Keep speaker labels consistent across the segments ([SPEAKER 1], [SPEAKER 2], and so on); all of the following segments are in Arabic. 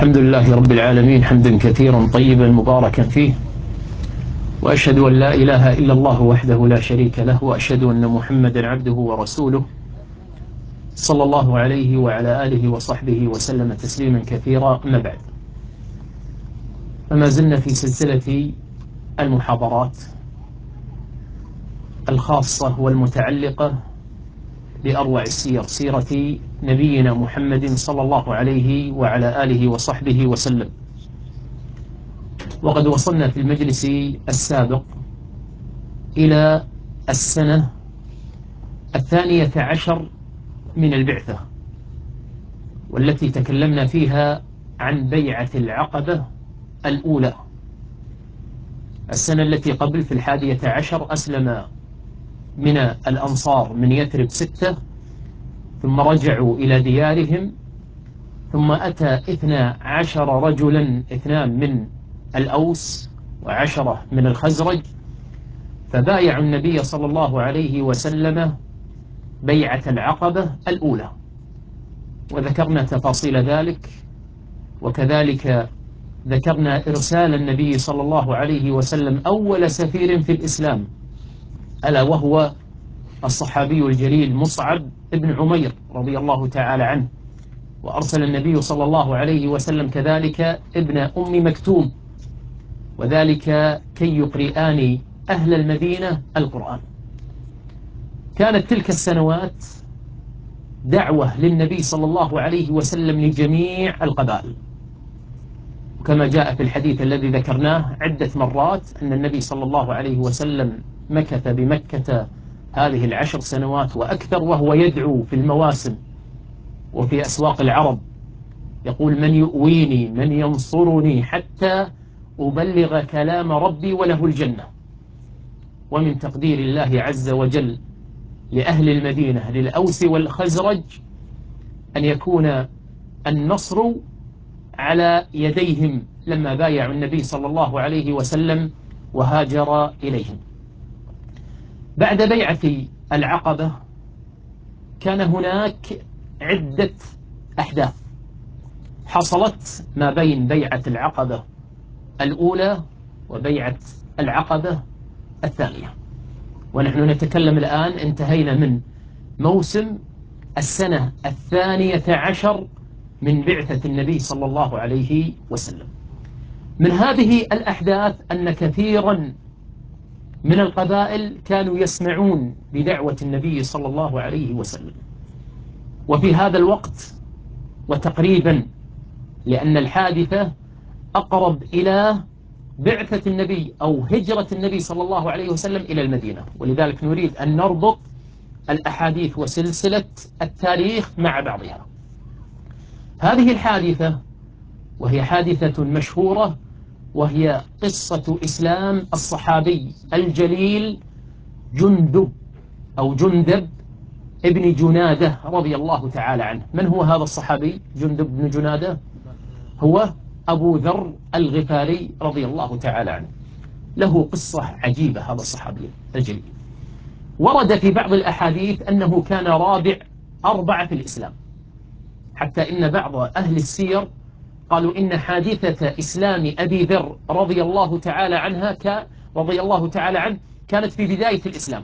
[SPEAKER 1] الحمد لله رب العالمين حمدا كثيرا طيبا مباركا فيه، وأشهد أن لا إله إلا الله وحده لا شريك له، وأشهد أن محمدا عبده ورسوله صلى الله عليه وعلى آله وصحبه وسلم تسليما كثيرا. أما بعد، فما زلنا في سلسلة المحاضرات الخاصة والمتعلقة بأروع السير، سيرة نبينا محمد صلى الله عليه وعلى آله وصحبه وسلم. وقد وصلنا في المجلس السابق إلى السنة 12 من البعثة، والتي تكلمنا فيها عن بيعة العقبة الأولى. السنة التي قبل في 11 أسلم من الأنصار من يثرب 6، ثم رجعوا إلى ديارهم، ثم أتى 12 رجلا، 2 من الأوس و10 من الخزرج، فبايعوا النبي صلى الله عليه وسلم بيعة العقبة الأولى، وذكرنا تفاصيل ذلك، وكذلك ذكرنا إرسال النبي صلى الله عليه وسلم أول سفير في الإسلام، ألا وهو الصحابي الجليل مصعب بن عمير رضي الله تعالى عنه. وأرسل النبي صلى الله عليه وسلم كذلك ابن أم مكتوم، وذلك كي يقرئان أهل المدينة القرآن. كانت تلك السنوات دعوة للنبي صلى الله عليه وسلم لجميع القبائل، وكما جاء في الحديث الذي ذكرناه عدة مرات أن النبي صلى الله عليه وسلم مكث بمكة هذه ال10 سنوات وأكثر، وهو يدعو في المواسم وفي أسواق العرب، يقول: من يؤويني، من ينصرني حتى أبلغ كلام ربي وله الجنة. ومن تقدير الله عز وجل لأهل المدينة للأوس والخزرج أن يكون النصر على يديهم لما بايعوا النبي صلى الله عليه وسلم وهاجر إليهم. بعد بيعة العقبة كان هناك عدة أحداث حصلت ما بين بيعة العقبة الأولى وبيعة العقبة الثانية. ونحن نتكلم الآن، انتهينا من موسم السنة 12 من بعثة النبي صلى الله عليه وسلم. من هذه الأحداث أن كثيرا من القبائل كانوا يسمعون بدعوة النبي صلى الله عليه وسلم، وفي هذا الوقت وتقريبا، لأن الحادثة أقرب إلى بعثة النبي أو هجرة النبي صلى الله عليه وسلم إلى المدينة، ولذلك نريد أن نربط الأحاديث وسلسلة التاريخ مع بعضها. هذه الحادثة وهي حادثة مشهورة، وهي قصة إسلام الصحابي الجليل جندب أو جندب ابن جنادة رضي الله تعالى عنه. من هو هذا الصحابي جندب بن جنادة؟ هو أبو ذر الغفاري رضي الله تعالى عنه. له قصة عجيبة هذا الصحابي الجليل. ورد في بعض الأحاديث أنه كان رابع 4 في الإسلام، حتى إن بعض أهل السير قالوا إن حادثة إسلام أبي ذر رضي الله تعالى عنه كانت في بداية الإسلام.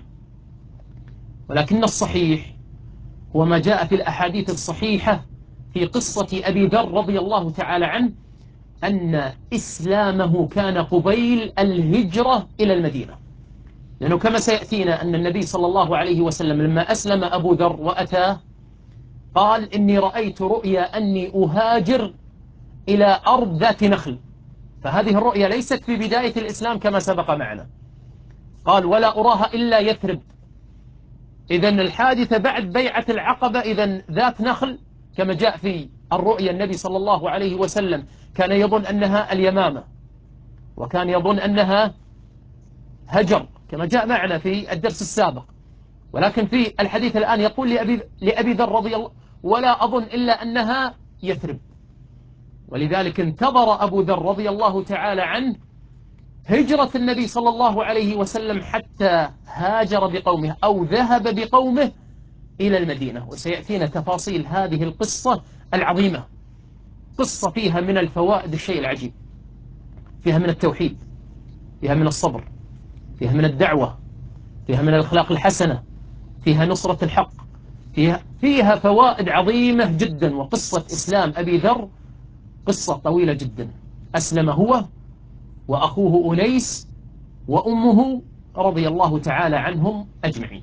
[SPEAKER 1] ولكن الصحيح هو ما جاء في الأحاديث الصحيحة في قصة أبي ذر رضي الله تعالى عنه، أن إسلامه كان قبيل الهجرة إلى المدينة. لأنه كما سيأتينا أن النبي صلى الله عليه وسلم لما أسلم أبو ذر وأتاه قال: إني رأيت رؤيا أني أهاجر إلى أرض ذات نخل. فهذه الرؤيا ليست في بداية الإسلام كما سبق معنا. قال: ولا أراها إلا يثرب. إذن الحادثة بعد بيعة العقبة، إذن ذات نخل كما جاء في الرؤيا. النبي صلى الله عليه وسلم كان يظن أنها اليمامة، وكان يظن أنها هجر كما جاء معنا في الدرس السابق. ولكن في الحديث الآن يقول لأبي ذر رضي الله: ولا أظن إلا أنها يثرب. ولذلك انتظر أبو ذر رضي الله تعالى عنه هجرة النبي صلى الله عليه وسلم حتى هاجر بقومه أو ذهب بقومه إلى المدينة. وسيأتينا تفاصيل هذه القصة العظيمة. قصة فيها من الفوائد الشيء العجيب، فيها من التوحيد، فيها من الصبر، فيها من الدعوة، فيها من الأخلاق الحسنة، فيها نصرة الحق، فيها فوائد عظيمة جدا. وقصة إسلام أبي ذر قصة طويلة جدا. أسلم هو وأخوه أنيس وأمه رضي الله تعالى عنهم أجمعين.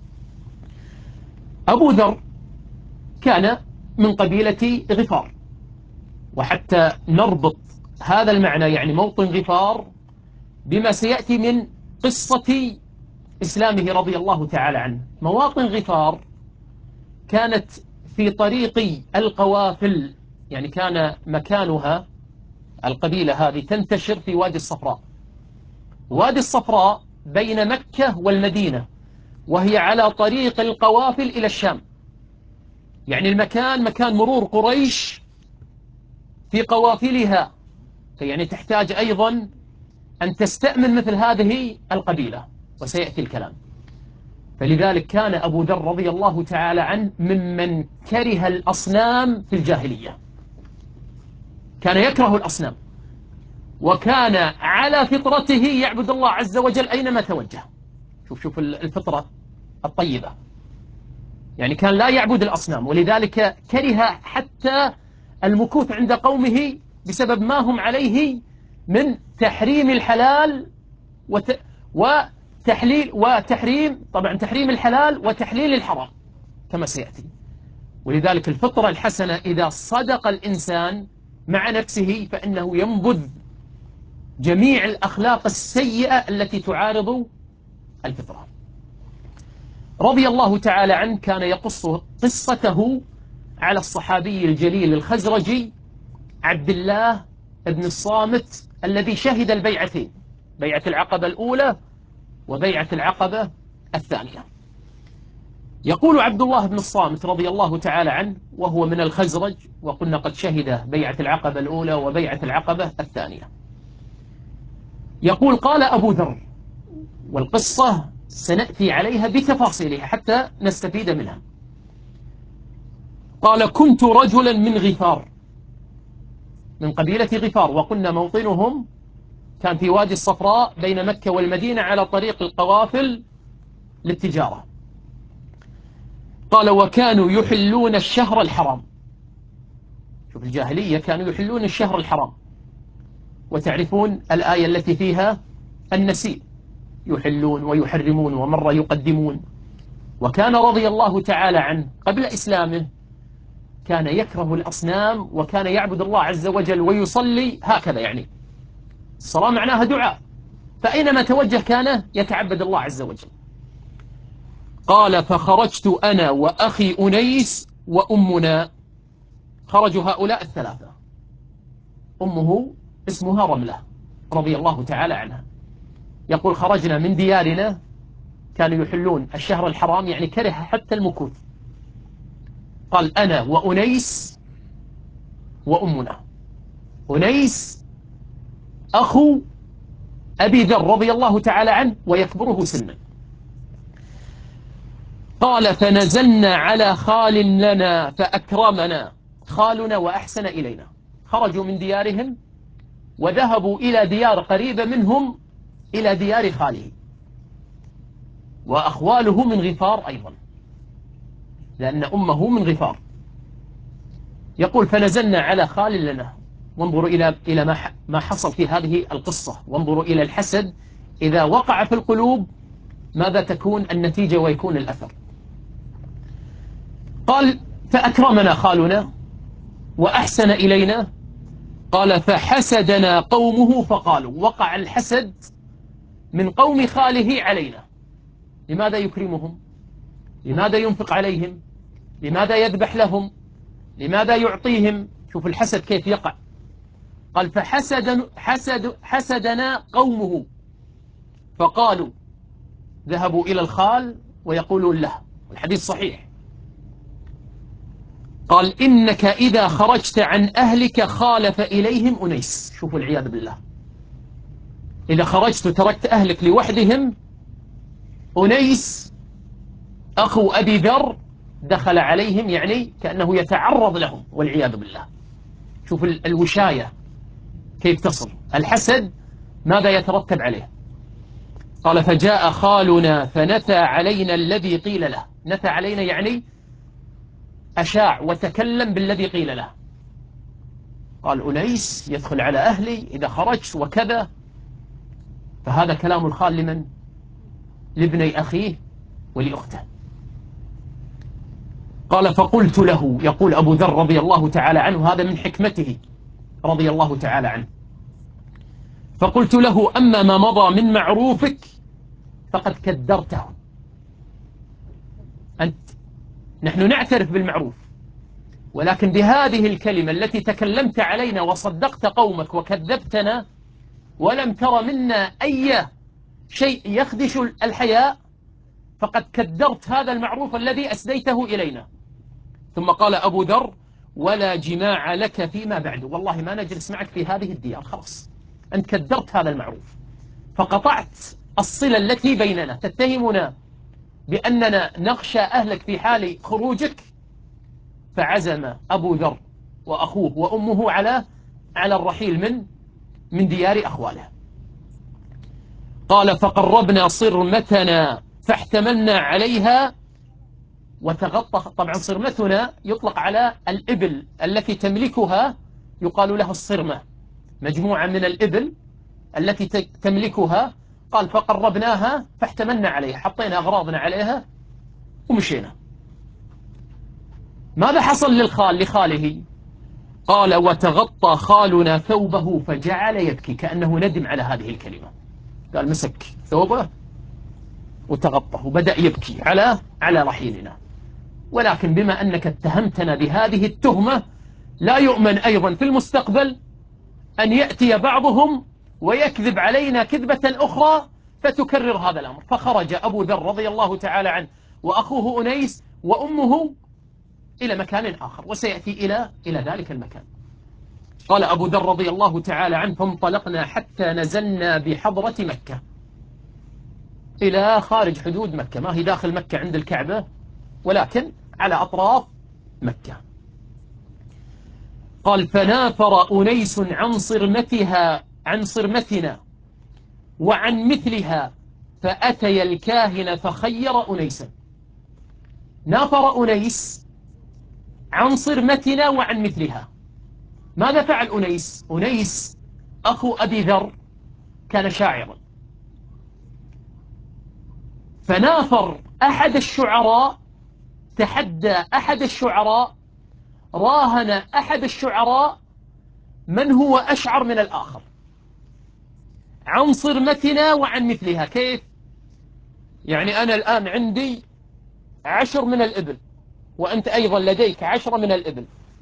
[SPEAKER 1] أبو ذر كان من قبيلة غفار، وحتى نربط هذا المعنى يعني موطن غفار بما سيأتي من قصة إسلامه رضي الله تعالى عنه. مواطن غفار كانت في طريق القوافل، يعني كان مكانها القبيلة هذه تنتشر في وادي الصفراء. وادي الصفراء بين مكة والمدينة، وهي على طريق القوافل إلى الشام، يعني المكان مكان مرور قريش في قوافلها، يعني تحتاج أيضا أن تستأمن مثل هذه القبيلة، وسيأتي الكلام. فلذلك كان أبو ذر رضي الله تعالى عنه ممن كره الأصنام في الجاهلية، كان يكره الأصنام، وكان على فطرته يعبد الله عز وجل أينما توجه. شوف الفطرة الطيبة، يعني كان لا يعبد الأصنام، ولذلك كره حتى المكوث عند قومه بسبب ما هم عليه من تحريم الحلال وتحريم طبعا تحريم الحلال وتحليل الحرام كما سيأتي. ولذلك الفطرة الحسنة إذا صدق الإنسان مع نفسه فإنه ينبذ جميع الأخلاق السيئة التي تعارض الفطرة. رضي الله تعالى عنه كان يقص قصته على الصحابي الجليل الخزرجي عبد الله بن الصامت الذي شهد البيعتين، بيعة العقبة الأولى وبيعة العقبة الثانية. يقول عبد الله بن الصامت رضي الله تعالى عنه وهو من الخزرج، وقلنا قد شهد بيعة العقبة الأولى وبيعة العقبة الثانية. يقول قال أبو ذر، والقصة سنأتي عليها بتفاصيلها حتى نستفيد منها. قال كنت رجلا من غفار، من قبيلة غفار، وقلنا موطنهم كان في وادي الصفراء بين مكة والمدينة على طريق القوافل للتجارة. قال وكانوا يحلون الشهر الحرام. شوف الجاهلية كانوا يحلون الشهر الحرام، وتعرفون الآية التي فيها النسيء، يحلون ويحرمون ومرة يقدمون. وكان رضي الله تعالى عنه قبل إسلامه كان يكره الأصنام، وكان يعبد الله عز وجل ويصلي هكذا، يعني الصلاة معناها دعاء، فأينما توجه كان يتعبد الله عز وجل. قال فخرجت أنا وأخي أنيس وأمنا، خرجوا هؤلاء الثلاثة، أمه اسمها رملة رضي الله تعالى عنها. يقول خرجنا من ديارنا، كانوا يحلون الشهر الحرام، يعني كره حتى المكوث. قال أنا وأنيس وأمنا، أنيس أخو أبي ذر رضي الله تعالى عنه ويكبره سنا. قال فنزلنا على خال لنا فأكرمنا، خالنا وأحسن إلينا. خرجوا من ديارهم وذهبوا إلى ديار قريبة منهم، إلى ديار خاله، وأخواله من غفار أيضا لأن أمه من غفار. يقول فنزلنا على خال لنا. وانظروا إلى ما حصل في هذه القصة، وانظروا إلى الحسد إذا وقع في القلوب ماذا تكون النتيجة ويكون الأثر. قال فأكرمنا خالنا وأحسن إلينا. قال فحسدنا قومه فقالوا، وقع الحسد من قوم خاله علينا. لماذا يكرمهم؟ لماذا ينفق عليهم؟ لماذا يذبح لهم؟ لماذا يعطيهم؟ شوف الحسد كيف يقع. قال حسدنا قومه فقالوا، ذهبوا إلى الخال ويقولون له، والحديث صحيح، قال إنك إذا خرجت عن أهلك خالف إليهم أنيس. شوفوا العياذ بالله، إذا خرجت وتركت أهلك لوحدهم، أنيس أخو أبي ذر دخل عليهم، يعني كأنه يتعرض لهم والعياذ بالله. شوف الوشاية كيف تصل، الحسد ماذا يترتب عليه. قال فجاء خالنا فنثى علينا الذي قيل له. نثى علينا يعني أشاع وتكلم بالذي قيل له. قال أنيس يدخل على أهلي إذا خرجت وكذا. فهذا كلام الخال لمن؟ لابني أخيه ولأخته. قال فقلت له، يقول أبو ذر رضي الله تعالى عنه، هذا من حكمته رضي الله تعالى عنه، فقلت له أما ما مضى من معروفك فقد كدرته. أنت نحن نعترف بالمعروف، ولكن بهذه الكلمة التي تكلمت علينا وصدقت قومك وكذبتنا ولم تر منا أي شيء يخدش الحياء، فقد كدرت هذا المعروف الذي أسديته إلينا. ثم قال أبو ذر ولا جماع لك فيما بعد، والله ما نجلس معك في هذه الديار، خلاص أنت كدرت هذا المعروف فقطعت الصلة التي بيننا. تتهمنا بأننا نخشى أهلك في حال خروجك. فعزم أبو ذر وأخوه وأمه على الرحيل من ديار أخواله. قال فقربنا صرمتنا فاحتملنا عليها وتغطى. طبعا صرمتنا يطلق على الإبل التي تملكها، يقال لها الصرمة، مجموعة من الإبل التي تملكها. قال فقربناها فاحتملنا عليها، حطينا أغراضنا عليها ومشينا. ماذا حصل لخاله؟ قال وتغطى خالنا ثوبه فجعل يبكي، كأنه ندم على هذه الكلمة. قال مسك ثوبه وتغطى وبدأ يبكي على رحيلنا. ولكن بما أنك اتهمتنا بهذه التهمة، لا يؤمن أيضا في المستقبل أن يأتي بعضهم ويكذب علينا كذبة أخرى فتكرر هذا الأمر. فخرج أبو ذر رضي الله تعالى عنه وأخوه أنيس وأمه إلى مكان آخر، وسيأتي إلى ذلك المكان. قال أبو ذر رضي الله تعالى عنه فانطلقنا حتى نزلنا بحضرة مكة، إلى خارج حدود مكة، ما هي داخل مكة عند الكعبة، ولكن على أطراف مكة. قال فنافر أنيس عن صرمتنا وعن مثلها فأتي الكاهن فخير أنيسا. نافر أنيس عن صرمتنا وعن مثلها. ماذا فعل أنيس؟ أنيس أخو أبي ذر كان شاعرا، فنافر أحد الشعراء، تحدى أحد الشعراء، راهن أحد الشعراء من هو أشعر من الآخر عن صرمتنا وعن مثلها. كيف؟ يعني أنا الآن عندي 10 من الإبل وأنت أيضا لديك 10 من الإبل،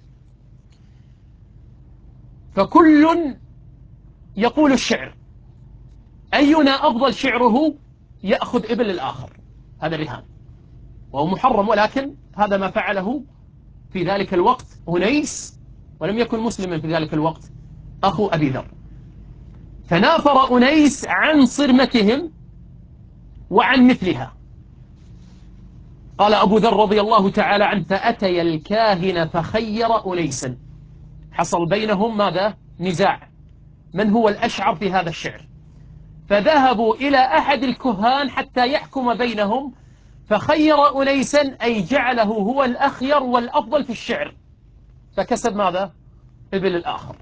[SPEAKER 1] فكل يقول الشعر، أينا أفضل شعره يأخذ إبل الآخر. هذا الرهان وهو محرم، ولكن هذا ما فعله في ذلك الوقت أنيس، ولم يكن مسلما في ذلك الوقت، أخو أبي ذر. فنافر أنيس عن صرمتهم وعن مثلها. قال أبو ذر رضي الله تعالى عنه فأتي الكاهن فخير أنيسا. حصل بينهم ماذا؟ نزاع، من هو الأشعر في هذا الشعر. فذهبوا إلى أحد الكهان حتى يحكم بينهم، فخير أنيسا أي جعله هو الأخير والأفضل في الشعر، فكسب ماذا؟ إبل الآخر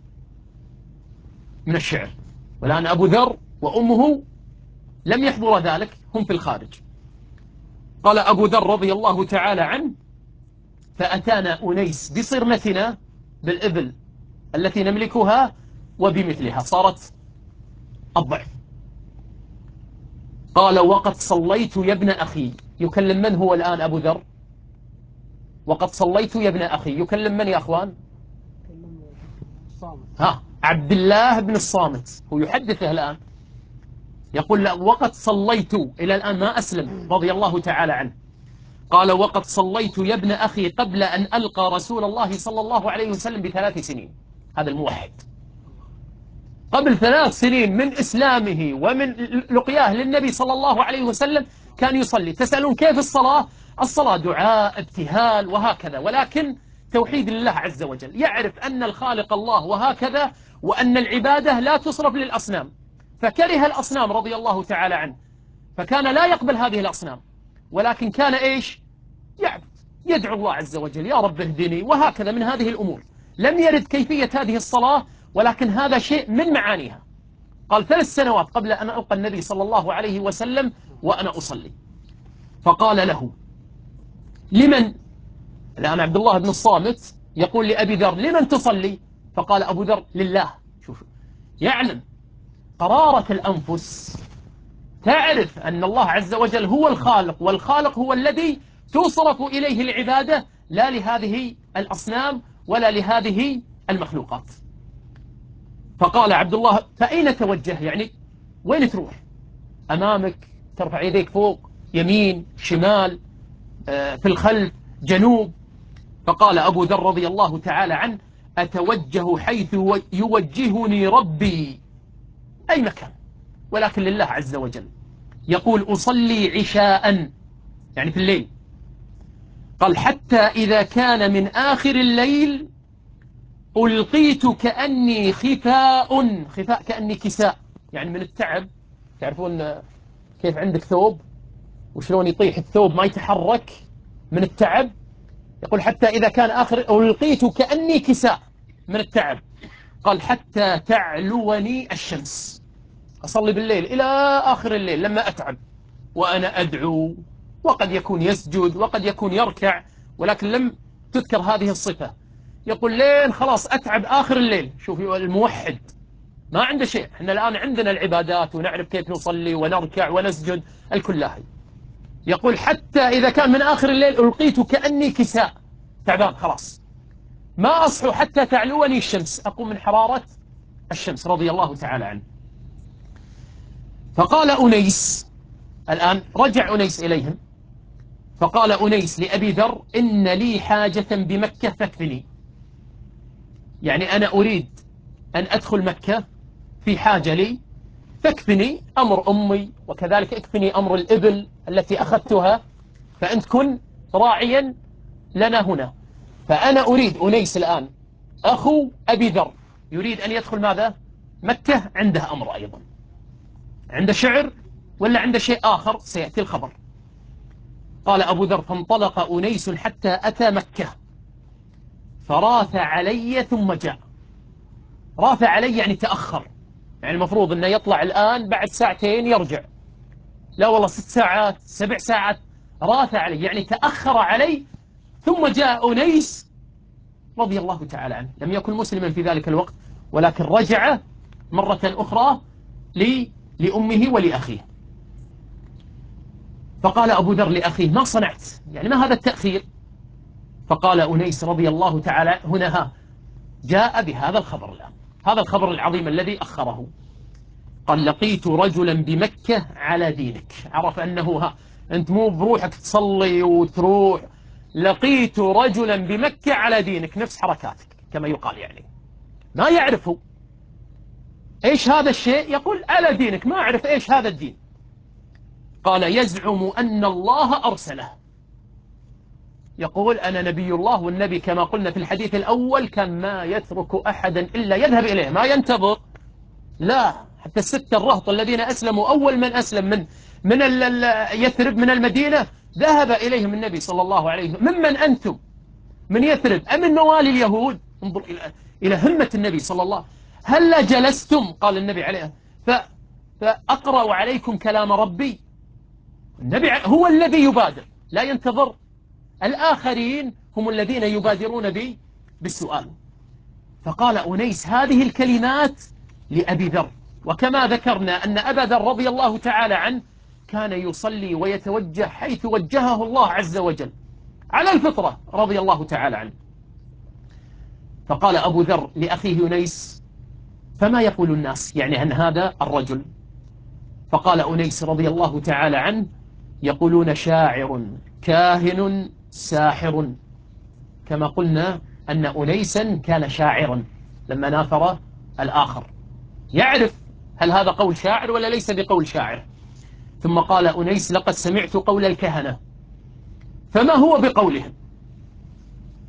[SPEAKER 1] من الشعر. والآن أبو ذر وأمه لم يحضر ذلك، هم في الخارج. قال أبو ذر رضي الله تعالى عنه فأتانا أنيس بصرمتنا، بالإبل التي نملكها، وبمثلها صارت الضعف. قال وقد صليت يا ابن أخي. يكلم من هو الآن أبو ذر؟ وقد صليت يا ابن أخي، يكلم من يا أخوان؟ عبد الله بن الصامت، هو يحدثه الآن، يقول لا وقد صليت، إلى الآن ما أسلم رضي الله تعالى عنه. قال وقد صليت يا ابن أخي قبل أن ألقى رسول الله صلى الله عليه وسلم ب3 سنين. هذا الموحد قبل 3 سنين من إسلامه ومن لقياه للنبي صلى الله عليه وسلم كان يصلي. تسألون كيف الصلاة؟ الصلاة دعاء ابتهال وهكذا، ولكن توحيد لله عز وجل، يعرف أن الخالق الله وهكذا، وأن العبادة لا تصرف للأصنام، فكره الأصنام رضي الله تعالى عنه، فكان لا يقبل هذه الأصنام، ولكن كان إيش؟ يعبد، يدعو الله عز وجل يا رب اهدني، وهكذا من هذه الأمور. لم يرد كيفية هذه الصلاة، ولكن هذا شيء من معانيها. قال 3 سنوات قبل أن ألقى النبي صلى الله عليه وسلم وأنا أصلي. فقال له: لمن؟ الآن عبد الله بن الصامت يقول لأبي ذر: لمن تصلي؟ فقال أبو ذر: لله. شوف، يعلم قرارة الأنفس، تعرف أن الله عز وجل هو الخالق، والخالق هو الذي تصرف إليه العبادة، لا لهذه الأصنام ولا لهذه المخلوقات. فقال عبد الله: فأين توجه؟ يعني وين تروح؟ أمامك، ترفع يديك فوق، يمين، شمال، في الخلف، جنوب. فقال أبو ذر رضي الله تعالى عنه: أتوجه حيث يوجهني ربي، أي مكان، ولكن لله عز وجل. يقول: أصلي عشاء، يعني في الليل. قال: حتى إذا كان من آخر الليل ألقيت كأني خفاء، خفاء كأني كساء، يعني من التعب. تعرفون كيف عندك ثوب وشلون يطيح الثوب ما يتحرك من التعب؟ يقول: حتى إذا كان آخر ألقيت كأني كساء من التعب. قال: حتى تعلوني الشمس. أصلي بالليل إلى آخر الليل لما أتعب وأنا أدعو، وقد يكون يسجد وقد يكون يركع، ولكن لم تذكر هذه الصفة. يقول: لين خلاص أتعب آخر الليل. شوف الموحد ما عنده شيء، احنا الآن عندنا العبادات ونعرف كيف نصلي ونركع ونسجد الكل. يقول: حتى إذا كان من آخر الليل ألقيت كأني كساء، تعبان خلاص، ما أصحو حتى تعلوني الشمس، أقوم من حرارة الشمس، رضي الله تعالى عنه. فقال أنيس، الآن رجع أنيس إليهم، فقال أنيس لأبي ذر: إن لي حاجة بمكة فاكفني، يعني أنا أريد أن أدخل مكة، في حاجة لي، فاكفني أمر أمي، وكذلك اكفني أمر الإبل التي أخذتها، فأنت كن راعيا لنا هنا. فأنا أريد، أنيس الآن أخو أبي ذر يريد أن يدخل ماذا؟ مكة، عنده أمر أيضا، عنده شعر ولا عنده شيء آخر سيأتي الخبر. قال أبو ذر: فانطلق أنيس حتى أتى مكة، فراث علي ثم جاء. راث علي يعني تأخر، يعني المفروض أنه يطلع الآن، بعد ساعتين يرجع، لا والله 6 ساعات 7 ساعات. راث علي يعني تأخر علي، ثم جاء أنيس رضي الله تعالى عنه، لم يكن مسلما في ذلك الوقت، ولكن رجع مرة أخرى لأمه ولأخيه. فقال أبو ذر لأخيه: ما صنعت؟ يعني ما هذا التأخير؟ فقال أنيس رضي الله تعالى هنا جاء بهذا الخبر الآن، هذا الخبر العظيم الذي أخره. قال: لقيت رجلا بمكة على دينك. عرف أنه أنت مو بروحك تصلي وتروح، لقيت رجلا بمكة على دينك، نفس حركاتك كما يقال، يعني ما يعرفه إيش هذا الشيء، يقول على دينك، ما أعرف إيش هذا الدين. قال: يزعم أن الله أرسله، يقول أنا نبي الله، والنبي كما قلنا في الحديث الأول كان ما يترك أحدا إلا يذهب إليه، ما ينتظر، لا، حتى ال6 الرهط الذين أسلموا، أول من أسلم من يثرب من المدينة، ذهب إليهم النبي صلى الله عليه وسلم: ممن أنتم؟ من يثرب أم من موالي اليهود؟ انظر إلى همة النبي صلى الله عليه وسلم. هلا جلستم؟ قال النبي عليه، فأقرأ عليكم كلام ربي. النبي هو الذي يبادر، لا ينتظر، الآخرين هم الذين يبادرون بالسؤال. فقال أنيس هذه الكلمات لأبي ذر، وكما ذكرنا أن أبا ذر رضي الله تعالى عنه كان يصلي ويتوجه حيث وجهه الله عز وجل على الفطرة، رضي الله تعالى عنه. فقال أبو ذر لأخيه أنيس: فما يقول الناس يعني عن هذا الرجل؟ فقال أنيس رضي الله تعالى عنه: يقولون شاعر كاهن ساحر. كما قلنا أن أنيسا كان شاعرا لما ناثر الآخر، يعرف هل هذا قول شاعر ولا ليس بقول شاعر. ثم قال أنيس: لقد سمعت قول الكهنة، فما هو بقولهم؟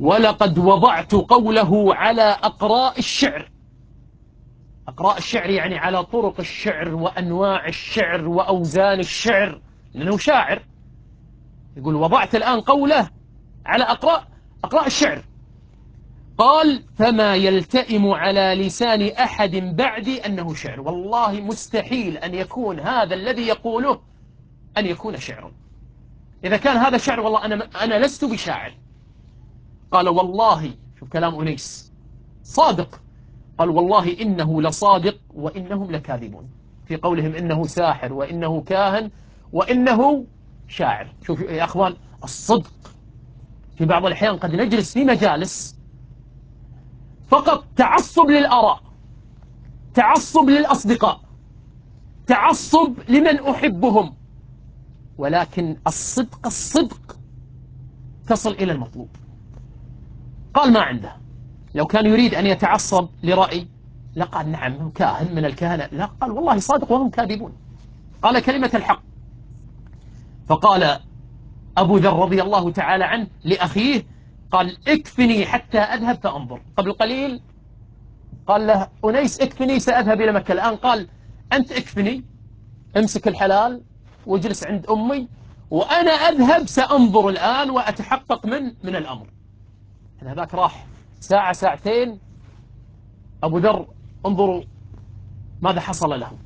[SPEAKER 1] ولقد وضعت قوله على أقراء الشعر. أقراء الشعر يعني على طرق الشعر وأنواع الشعر وأوزان الشعر، لأنه شاعر. يقول وضعت الآن قوله على أقراء الشعر. قال فما يلتئم على لسان أحد بعدي أنه شعر. والله مستحيل أن يكون هذا الذي يقوله أن يكون شعرا. إذا كان هذا شعر والله أنا لست بشاعر. قال والله، شوف كلام أنيس صادق، قال والله إنه لصادق وإنهم لكاذبون في قولهم إنه ساحر وإنه كاهن وإنه شاعر. شوف يا أخوان الصدق. في بعض الأحيان قد نجلس في مجالس فقط تعصب للآراء، تعصب للأصدقاء، تعصب لمن أحبهم، ولكن الصدق تصل إلى المطلوب. قال ما عنده. لو كان يريد أن يتعصب لرأي لقال نعم كاهن من الكهنة، لا، قال والله صادق وهم كاذبون. قال كلمة الحق. فقال أبو ذر رضي الله تعالى عنه لأخيه، قال اكفني حتى أذهب فأنظر. قبل قليل قال له أنيس اكفني سأذهب إلى مكة. الآن قال أنت اكفني، امسك الحلال واجلس عند أمي وأنا أذهب سأنظر الآن وأتحقق من الأمر. هذاك راح ساعة ساعتين. أبو ذر انظروا ماذا حصل له.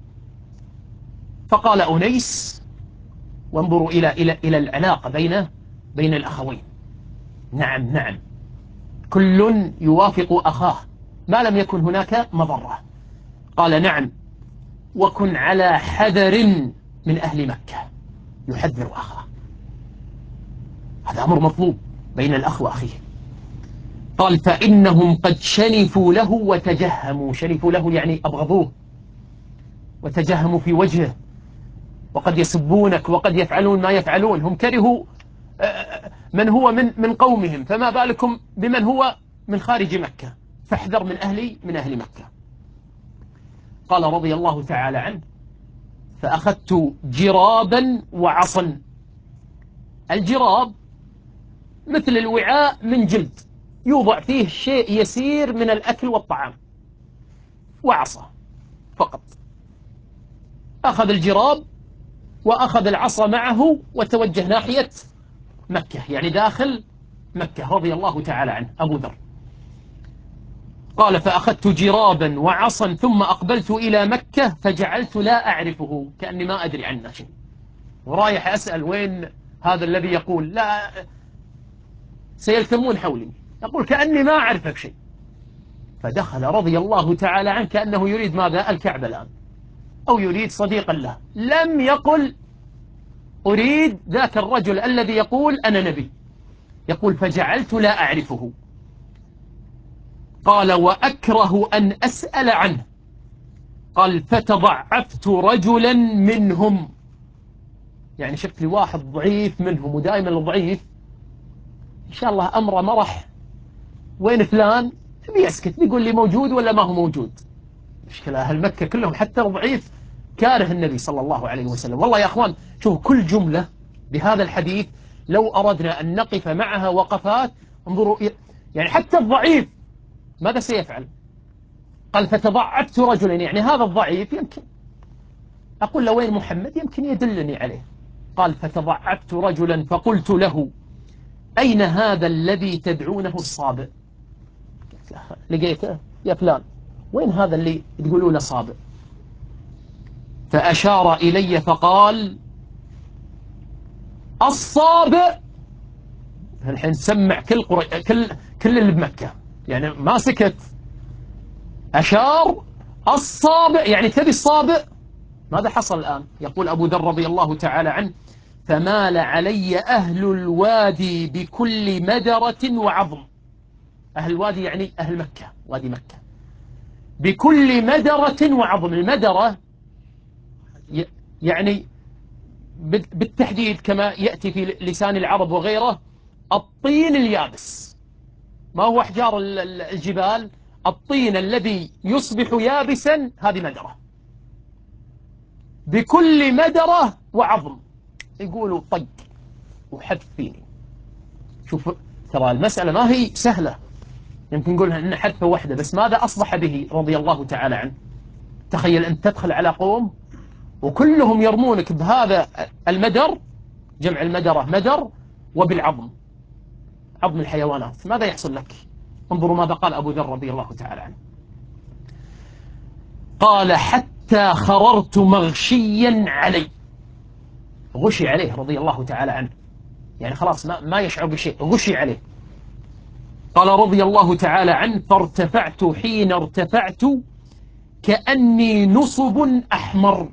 [SPEAKER 1] فقال أنيس، وانظروا إلى العلاقة بين الأخوين. نعم كل يوافق أخاه ما لم يكن هناك مضرة. قال نعم، وكن على حذر من أهل مكة. يحذر أخاه، هذا أمر مطلوب بين الأخ وأخيه. قال فإنهم قد شنفوا له وتجهموا. شنفوا له يعني أبغضوه وتجهموا في وجهه، وقد يسبونك وقد يفعلون ما يفعلون. هم كرهوا من هو من قومهم، فما بالكم بمن هو من خارج مكة. فاحذر من أهل مكة. قال رضي الله تعالى عنه فأخذت جرابا وعصا. الجراب مثل الوعاء من جلد يوضع فيه شيء يسير من الأكل والطعام، وعصا فقط. أخذ الجراب وأخذ العصا معه وتوجه ناحية مكة، يعني داخل مكة رضي الله تعالى عنه أبو ذر. قال فأخذت جرابا وعصا ثم أقبلت إلى مكة فجعلت لا أعرفه، كأني ما أدري عنه شيء، ورايح أسأل وين هذا الذي يقول، لا سيلتمون حولي، يقول كأني ما أعرفه بشيء. فدخل رضي الله تعالى عنه كأنه يريد ماذا؟ الكعبة الآن، أو يريد صديقا له. لم يقل أريد ذاك الرجل الذي يقول أنا نبي، يقول فجعلت لا أعرفه. قال وأكره أن أسأل عنه. قال فتضعفت رجلا منهم، يعني شفت لي واحد ضعيف منهم، ودائما الضعيف إن شاء الله أمره مرح، وين فلان بيسكت بيقول لي موجود ولا ما هو موجود. مشكلة أهل مكة كلهم حتى الضعيف كاره النبي صلى الله عليه وسلم. والله يا أخوان شوف كل جملة بهذا الحديث لو أردنا أن نقف معها وقفات، انظروا يعني حتى الضعيف ماذا سيفعل. قال فتضعفت رجلا، يعني هذا الضعيف يمكن أقول له وين محمد يمكن يدلني عليه. قال فتضعفت رجلا فقلت له أين هذا الذي تدعونه الصابئ؟ لقيته يا فلان، وين هذا اللي تقولوا له صابئ؟ فأشار إلي فقال الصابئ. الحين سمع كل اللي بمكة، يعني ما سكت، أشار الصابئ يعني تبي الصابئ. ماذا حصل الآن؟ يقول أبو ذر رضي الله تعالى عنه فمال علي أهل الوادي بكل مدرة وعظم. أهل الوادي يعني أهل مكة، وادي مكة، بكل مدرة وعظم. المدرة يعني بالتحديد كما يأتي في لسان العرب وغيره الطين اليابس، ما هو أحجار الجبال، الطين الذي يصبح يابسا هذه مدرة. بكل مدرة وعظم، يقولوا طق وحد فيني. شوف ترى المسألة ما هي سهلة، يمكن نقولها إن حذفة واحدة، بس ماذا أصبح به رضي الله تعالى عنه؟ تخيل أن تدخل على قوم وكلهم يرمونك بهذا المدر، جمع المدرة مدر، وبالعظم، عظم الحيوانات، ماذا يحصل لك؟ انظروا ماذا قال أبو ذر رضي الله تعالى عنه، قال حتى خررت مغشيا علي، غشي عليه رضي الله تعالى عنه، يعني خلاص ما يشعر بشيء، غشي عليه. قال رضي الله تعالى عنه فارتفعت حين ارتفعت كأني نصب أحمر.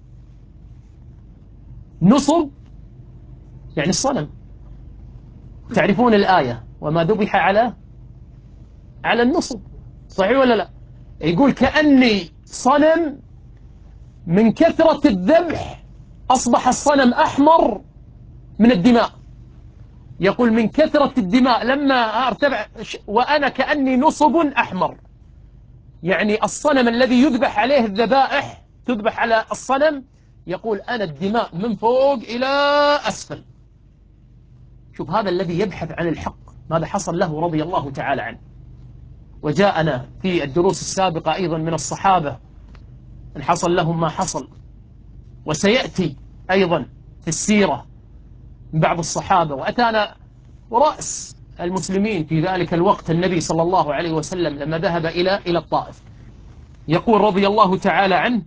[SPEAKER 1] نصب يعني الصنم، تعرفون الآية وما ذبح على النصب، صحيح ولا لا؟ يقول كأني صنم من كثرة الذبح أصبح الصنم أحمر من الدماء، يقول من كثرة الدماء لما ارتفع وأنا كأني نصب أحمر، يعني الصنم الذي يذبح عليه الذبائح تذبح على الصنم، يقول أنا الدماء من فوق إلى أسفل. شوف هذا الذي يبحث عن الحق ماذا حصل له رضي الله تعالى عنه. وجاءنا في الدروس السابقة أيضا من الصحابة أن حصل لهم ما حصل، وسيأتي أيضا في السيرة من بعض الصحابة. وأتانا رأس المسلمين في ذلك الوقت النبي صلى الله عليه وسلم لما ذهب إلى الطائف، يقول رضي الله تعالى عنه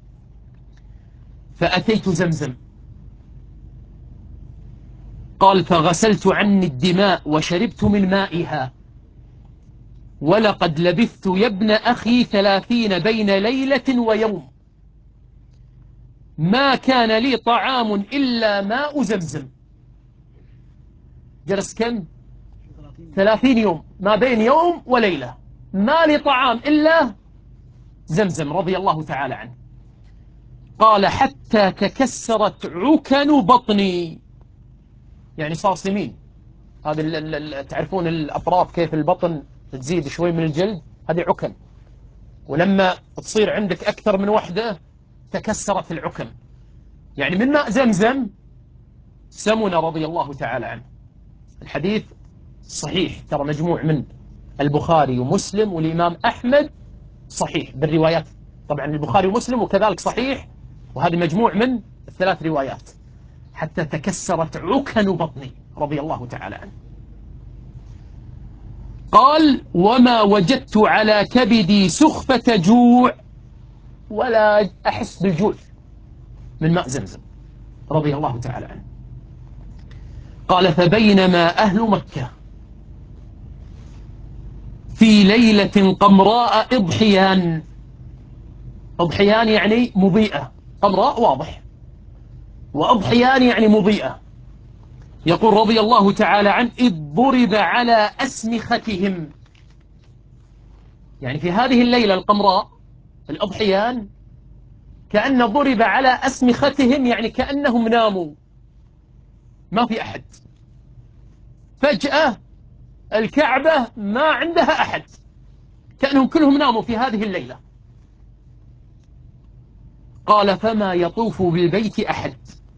[SPEAKER 1] فأتيت زمزم، قال فغسلت عني الدماء وشربت من مائها، ولقد لبثت يا ابن أخي 30 بين ليلة ويوم، ما كان لي طعام إلا ماء زمزم. جلس كم؟ 30 يوم، ما بين يوم وليلة، ما لي طعام إلا زمزم رضي الله تعالى عنه. قال حتى تكسرت عكن بطني، يعني صار سمين. هذا تعرفون الأطراف كيف البطن تزيد شوي من الجلد، هذه عكن، ولما تصير عندك أكثر من وحدة تكسرت العكن، يعني من ماء زمزم سمن رضي الله تعالى عنه. الحديث صحيح، ترى مجموع من البخاري ومسلم والإمام أحمد، صحيح بالروايات، طبعا البخاري ومسلم وكذلك صحيح، وهذا مجموع من الثلاث روايات. حتى تكسرت عكن بطني رضي الله تعالى عنه. قال وما وجدت على كبدي سخفة جوع ولا أحس بالجوع من ماء زمزم رضي الله تعالى عنه. قال فبينما أهل مكة في ليلة قمراء إضحيان، إضحيان يعني مضيئة، قمراء واضح، وأضحيان يعني مضيئة. يقول رضي الله تعالى عنه إذ ضرب على أسمختهم، يعني في هذه الليلة القمراء الأضحيان كأن ضرب على أسمختهم، يعني كأنهم ناموا ما في أحد، فجأة الكعبة ما عندها أحد، كأنهم كلهم ناموا في هذه الليلة. قال فما يطوف بالبيت أحد،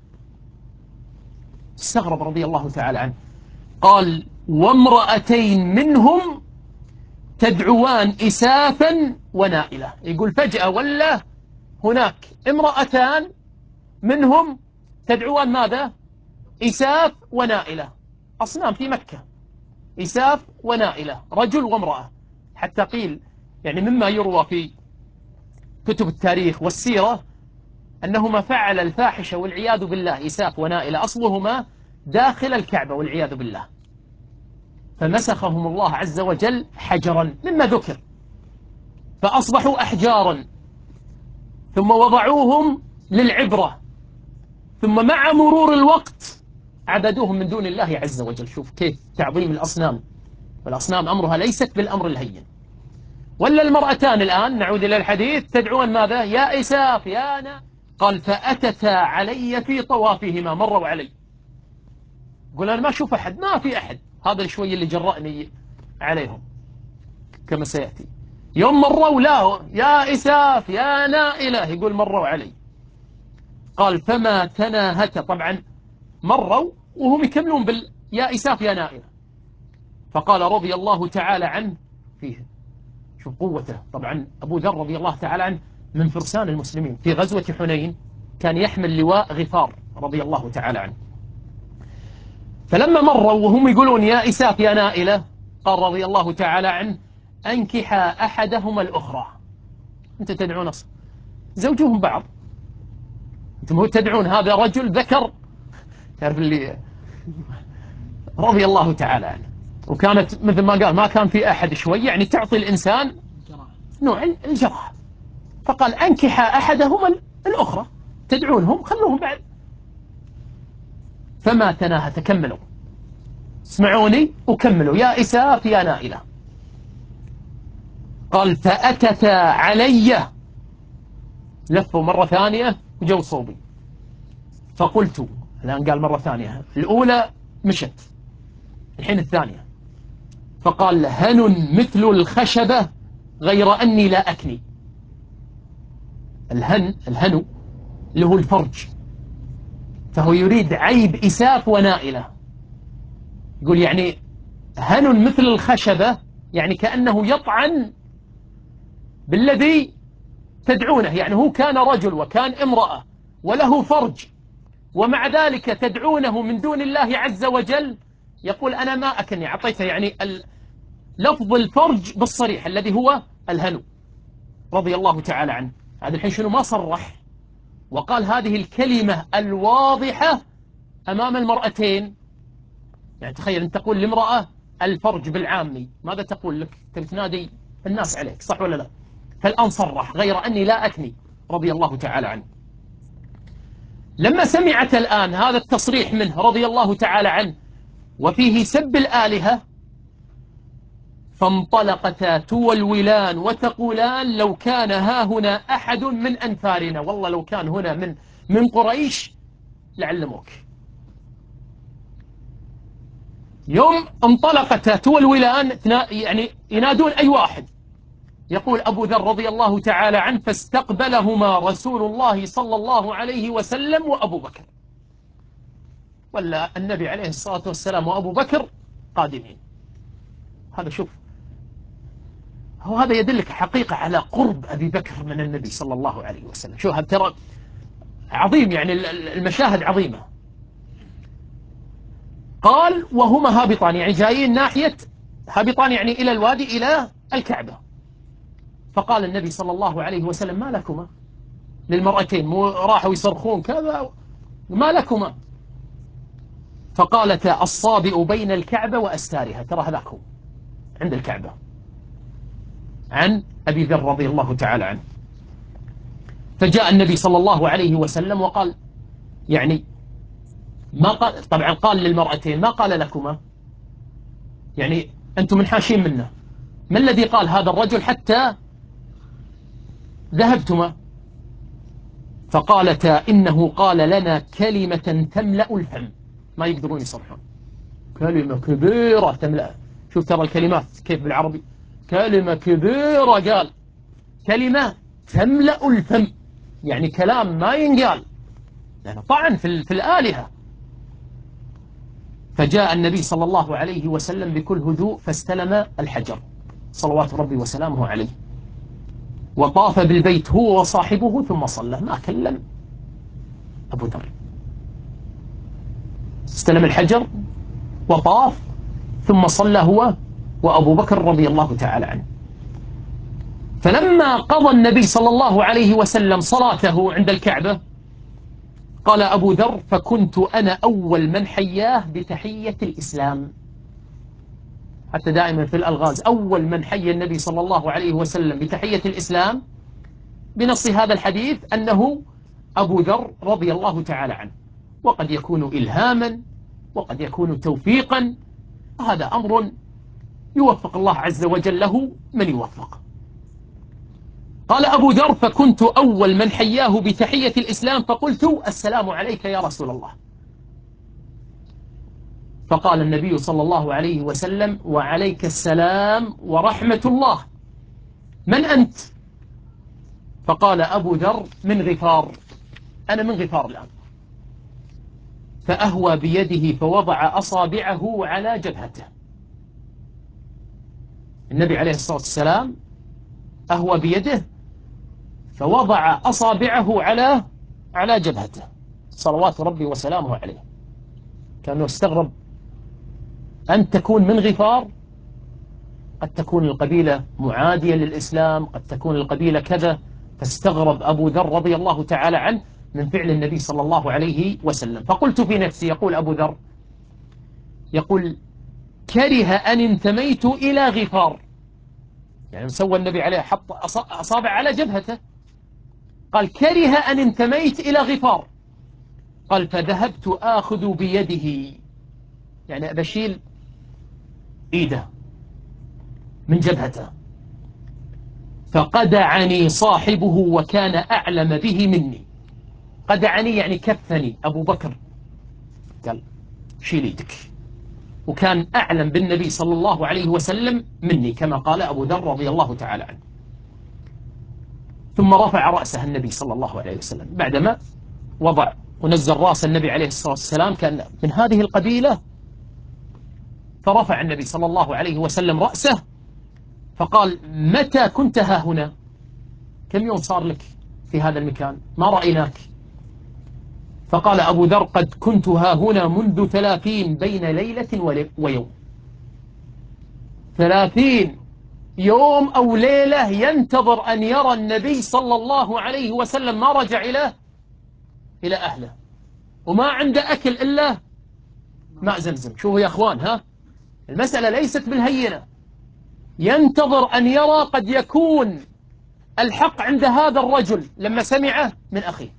[SPEAKER 1] استغرب رضي الله تعالى عنه. قال وامرأتين منهم تدعوان إسافا ونائلة، يقول فجأة ولا هناك امرأتان منهم تدعوان ماذا؟ إساف ونائلة، أصنام في مكة، إساف ونائلة، رجل وامرأة. حتى قيل يعني مما يروى في كتب التاريخ والسيرة أنهما فعل الفاحشة والعياذ بالله، إساف ونائلة أصلهما داخل الكعبة والعياذ بالله، فمسخهم الله عز وجل حجرا مما ذكر، فأصبحوا أحجارا، ثم وضعوهم للعبرة، ثم مع مرور الوقت عبدوهم من دون الله عز وجل. شوف كيف تعظيم الأصنام، والأصنام أمرها ليست بالأمر الهين. ولا المرأتان الآن نعود إلى الحديث تدعون ماذا؟ يا إساف يا نا. قال فأتتا علي في طوافهما، مروا علي، قل أنا ما أشوف أحد، ما في أحد، هذا شوي اللي جرأني عليهم كما سيأتي. يوم مروا لا يا إساف يا نائلة، يقول مروا علي. قال فما تناهت، طبعا مروا وهم يكملون يا إساف يا نائلة. فقال رضي الله تعالى عنه فيه، شوف قوته، طبعا أبو ذر رضي الله تعالى عنه من فرسان المسلمين في غزوة حنين، كان يحمل لواء غفار رضي الله تعالى عنه. فلما مروا وهم يقولون يا إساف يا نائلة، قال رضي الله تعالى عنه أنكح أحدهما الأخرى. أنت تدعون زوجوهم بعض، أنتم تدعون هذا رجل ذكر، تعرف اللي رضي الله تعالى عنه. وكانت مثل ما قال ما كان في أحد شوي، يعني تعطي الإنسان نوع الجرح. فقال أنكح أحدهما الأخرى، تدعونهم خلوهم بعد. فما تناهى، تكملوا، اسمعوني وكملوا، يا إساف يا نائلة. قال فأتتا علي، لفوا مرة ثانية وجو صوبي. فقلت، الآن قال مرة ثانية، الأولى مشت، الحين الثانية. فقال هن مثل الخشبة غير أني لا أكني. الهنو اللي هو الفرج، فهو يريد عيب إساف ونائلة. يقول يعني هن مثل الخشبة، يعني كأنه يطعن بالذي تدعونه، يعني هو كان رجل وكان امرأة وله فرج، ومع ذلك تدعونه من دون الله عز وجل. يقول أنا ما أكني، أعطيته يعني لفظ الفرج بالصريح الذي هو الهنو رضي الله تعالى عنه. هذا الحين شنو ما صرح وقال هذه الكلمة الواضحة أمام المرأتين. يعني تخيل أن تقول لامرأة الفرج بالعامي، ماذا تقول لك؟ تنادي الناس عليك، صح ولا لا؟ فالآن صرح غير أني لا أكني رضي الله تعالى عنه. لما سمعت الآن هذا التصريح منه رضي الله تعالى عنه وفيه سب الآلهة، فانطلقتا تولولان وتقولان لو كان ها هنا أحد من أنفارنا، والله لو كان هنا من قريش لعلموك. يوم انطلقتا تولولان يعني ينادون أي واحد. يقول أبو ذر رضي الله تعالى عنه فاستقبلهما رسول الله صلى الله عليه وسلم وأبو بكر، ولا النبي عليه الصلاة والسلام وأبو بكر قادمين. هذا شوف، هو هذا يدلك حقيقة على قرب أبي بكر من النبي صلى الله عليه وسلم. شو هذا ترى عظيم، يعني المشاهد عظيمة. قال وهما هابطان، يعني جايين ناحية، هابطان يعني إلى الوادي إلى الكعبة. فقال النبي صلى الله عليه وسلم ما لكما، للمرأتين مو راحوا يصرخون كذا، ما لكما؟ فقالتا الصابئ بين الكعبة وأستارها، ترى هذاك هو عند الكعبة، عن أبي ذر رضي الله تعالى عنه. فجاء النبي صلى الله عليه وسلم وقال يعني ما قال، طبعا قال للمرأتين ما قال لكما، يعني أنتم منحاشين منه، ما الذي قال هذا الرجل حتى ذهبتما؟ فقالتا إنه قال لنا كلمة تملأ الفم، ما يقدرون يصرحون، كلمة كبيرة تملأ. شوف ترى الكلمات كيف بالعربي، كلمة كبيرة، قال كلمة تملأ الفم، يعني كلام ما ينقال، يعني طعن في الآلهة. فجاء النبي صلى الله عليه وسلم بكل هدوء فاستلم الحجر صلوات ربي وسلامه عليه، وطاف بالبيت هو وصاحبه ثم صلى، ما كلم أبو ذر، استلم الحجر وطاف ثم صلى هو وأبو بكر رضي الله تعالى عنه. فلما قضى النبي صلى الله عليه وسلم صلاته عند الكعبة قال أبو ذر فكنت أنا أول من حياه بتحية الإسلام. حتى دائما في الألغاز أول من حي النبي صلى الله عليه وسلم بتحية الإسلام بنص هذا الحديث أنه أبو ذر رضي الله تعالى عنه، وقد يكون إلهاما وقد يكون توفيقا، هذا أمر يوفق الله عز وجل له من يوفق. قال أبو ذر فكنت أول من حياه بتحية الإسلام فقلت السلام عليك يا رسول الله. فقال النبي صلى الله عليه وسلم وعليك السلام ورحمة الله، من أنت؟ فقال أبو ذر من غفار، أنا من غفار الآن. فأهوى بيده فوضع أصابعه على جبهته، النبي عليه الصلاة والسلام أهوى بيده فوضع أصابعه على جبهته صلوات ربي وسلامه عليه. كانوا استغرب أن تكون من غفار، قد تكون القبيلة معادية للإسلام، قد تكون القبيلة كذا. فاستغرب أبو ذر رضي الله تعالى عنه من فعل النبي صلى الله عليه وسلم. فقلت في نفسي، يقول أبو ذر، يقول كره أن انتميت إلى غفار، يعني سوى النبي عليه حط أصابع على جبهته، قال كره أن انتميت إلى غفار، قال فذهبت آخذ بيده، يعني أبشيل إيده من جبهته، فقدعني صاحبه وكان أعلم به مني. قدعني يعني كفني أبو بكر، قال شيل يدك، وكان أعلم بالنبي صلى الله عليه وسلم مني كما قال أبو ذر رضي الله تعالى عنه. ثم رفع رأسه النبي صلى الله عليه وسلم بعدما وضع ونزل رأس النبي عليه الصلاة والسلام كان من هذه القبيلة، فرفع النبي صلى الله عليه وسلم رأسه فقال متى كنت ها هنا؟ كم يوم صار لك في هذا المكان ما رأيناك؟ فقال أبو ذر قد كنت ها هنا منذ 30 بين ليلة ويوم. 30 يوم أو ليلة ينتظر أن يرى النبي صلى الله عليه وسلم، ما رجع إلى أهله، وما عنده أكل إلا ماء زمزم. شوفوا يا أخوان، ها المسألة ليست بالهينة. ينتظر أن يرى، قد يكون الحق عند هذا الرجل لما سمعه من أخيه.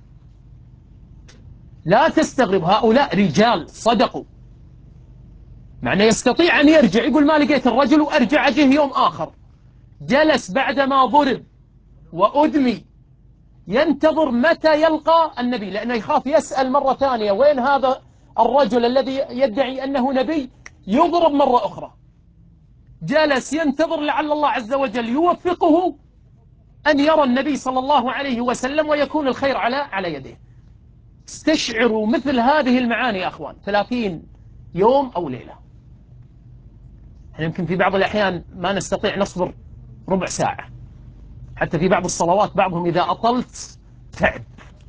[SPEAKER 1] لا تستغرب، هؤلاء رجال صدقوا، معنى يستطيع أن يرجع يقول ما لقيت الرجل وأرجع أجيه يوم آخر. جلس بعدما ضرب وأدمي ينتظر متى يلقى النبي، لأنه يخاف يسأل مرة ثانية وين هذا الرجل الذي يدعي أنه نبي، يضرب مرة أخرى. جلس ينتظر لعل الله عز وجل يوفقه أن يرى النبي صلى الله عليه وسلم ويكون الخير على يده. استشعروا مثل هذه المعاني يا أخوان. 30 يوم أو ليلة. احنا يمكن في بعض الأحيان ما نستطيع نصبر ربع ساعة، حتى في بعض الصلوات بعضهم إذا أطلت تعب.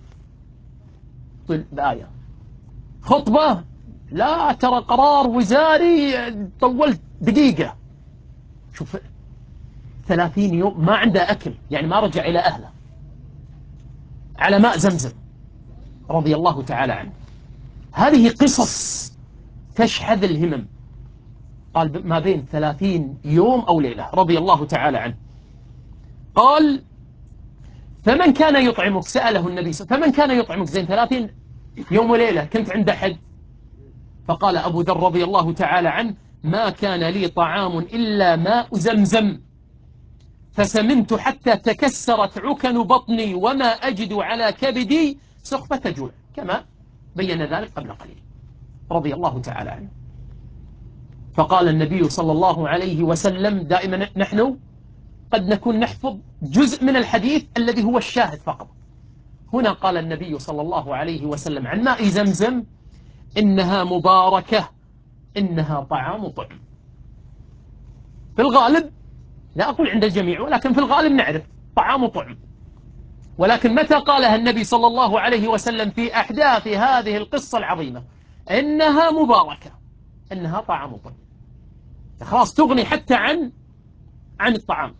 [SPEAKER 1] طول بآية خطبة، لا ترى قرار وزاري طولت دقيقة. شوف 30 يوم ما عنده أكل، يعني ما رجع إلى أهله، على ماء زمزم رضي الله تعالى عنه. هذه قصص تشحذ الهمم. قال ما بين 30 يوم أو ليلة رضي الله تعالى عنه. قال فمن كان يطعمك؟ سأله النبي فمن كان يطعمك؟ زين 30 يوم وليلة كنت عند أحد؟ فقال أبو ذر رضي الله تعالى عنه ما كان لي طعام إلا ماء زمزم، فسمنت حتى تكسرت عكن بطني وما أجد على كبدي سخفة جوع، كما بين ذلك قبل قليل رضي الله تعالى عنه. فقال النبي صلى الله عليه وسلم، دائما نحن قد نكون نحفظ جزء من الحديث الذي هو الشاهد فقط. هنا قال النبي صلى الله عليه وسلم عن ماء زمزم إنها مباركة، إنها طعام طعم. في الغالب، لا أقول عند الجميع، ولكن في الغالب نعرف طعام طعم. ولكن متى قالها النبي صلى الله عليه وسلم في أحداث هذه القصة العظيمة إنها مباركة، إنها طعام طعم، خلاص تغني حتى عن الطعام.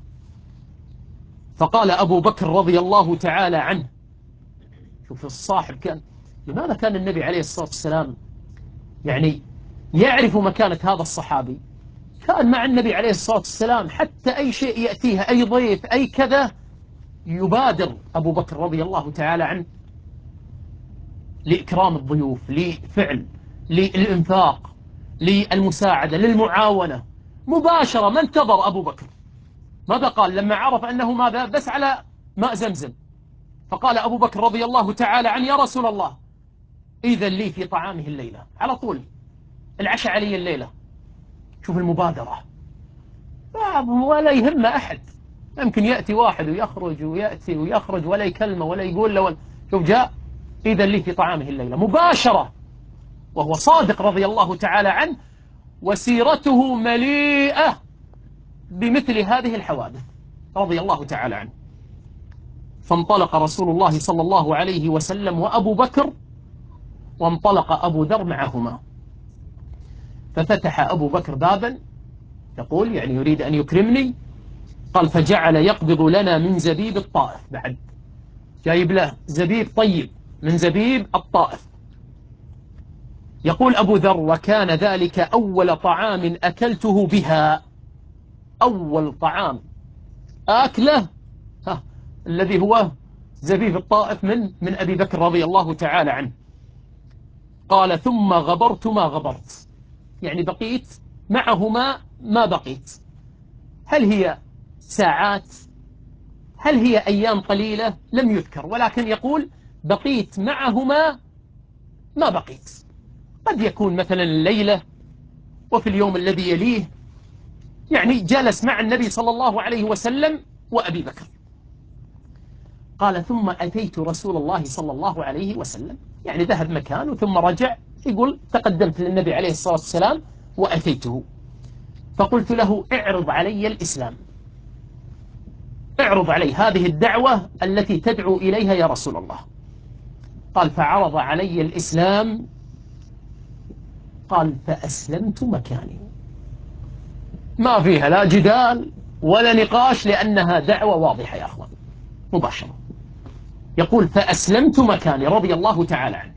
[SPEAKER 1] فقال أبو بكر رضي الله تعالى عنه، شوف الصاحب كان، لماذا كان النبي عليه الصلاة والسلام يعني يعرف مكانة هذا الصحابي؟ كان مع النبي عليه الصلاة والسلام، حتى أي شيء يأتيه، أي ضيف، أي كذا، يبادر أبو بكر رضي الله تعالى عنه لإكرام الضيوف، لفعل، للإنفاق، للمساعدة، للمعاونة مباشرة. ما انتظر أبو بكر، ماذا قال لما عرف أنه ماذا بس على ماء زمزم؟ فقال أبو بكر رضي الله تعالى عنه يا رسول الله إذن لي في طعامه الليلة، على طول العشاء علي الليلة. شوف المبادرة، ولا يهم أحد. يمكن يأتي واحد ويخرج ويأتي ويخرج ولا يكلمه ولا يقول له. شوف جاء إذن لي في طعامه الليلة مباشرة، وهو صادق رضي الله تعالى عنه، وسيرته مليئة بمثل هذه الحوادث رضي الله تعالى عنه. فانطلق رسول الله صلى الله عليه وسلم وأبو بكر، وانطلق أبو ذر معهما. ففتح أبو بكر بابا، يقول يعني يريد أن يكرمني، قال فجعل يقبض لنا من زبيب الطائف، بعد جايب له زبيب طيب من زبيب الطائف. يقول أبو ذر وكان ذلك أول طعام أكلته بها، أول طعام آكله الذي هو زبيب الطائف من أبي بكر رضي الله تعالى عنه. قال ثم غبرت ما غبرت، يعني بقيت معهما ما بقيت. هل هي ساعات؟ هل هي أيام قليلة؟ لم يذكر، ولكن يقول بقيت معهما ما بقيت. قد يكون مثلا الليلة، وفي اليوم الذي يليه، يعني جلس مع النبي صلى الله عليه وسلم وأبي بكر. قال ثم أتيت رسول الله صلى الله عليه وسلم، يعني ذهب مكان ثم رجع، يقول تقدمت للنبي عليه الصلاة والسلام وأتيته، فقلت له اعرض علي الإسلام، اعرض علي هذه الدعوة التي تدعو إليها يا رسول الله. قال فعرض علي الإسلام، قال فأسلمت مكاني. ما فيها لا جدال ولا نقاش، لأنها دعوة واضحة يا أخوان مباشرة. يقول فأسلمت مكاني رضي الله تعالى عنه.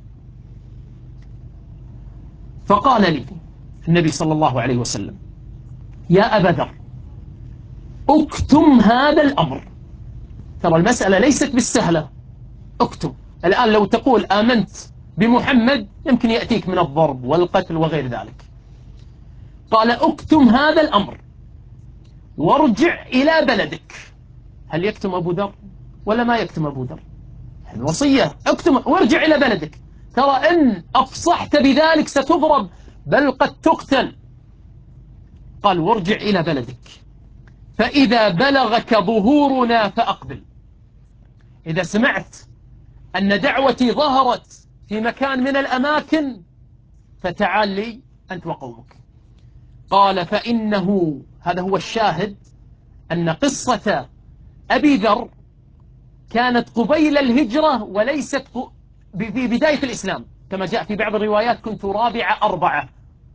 [SPEAKER 1] فقال لي النبي صلى الله عليه وسلم يا أبا ذر اكتم هذا الأمر، ترى المسألة ليست بالسهلة، اكتم. الآن لو تقول آمنت بمحمد يمكن يأتيك من الضرب والقتل وغير ذلك. قال اكتم هذا الأمر وارجع إلى بلدك. هل يكتم أبو ذر ولا ما يكتم أبو ذر؟ الوصية اكتم وارجع إلى بلدك، ترى إن أفصحت بذلك ستضرب بل قد تقتل. قال وارجع إلى بلدك، فإذا بلغك ظهورنا فأقبل. إذا سمعت أن دعوتي ظهرت في مكان من الأماكن فتعال لي أنت وقومك. قال فإنه، هذا هو الشاهد، أن قصة أبي ذر كانت قبيل الهجرة وليست في بداية الإسلام، كما جاء في بعض الروايات كنت رابع أربعة.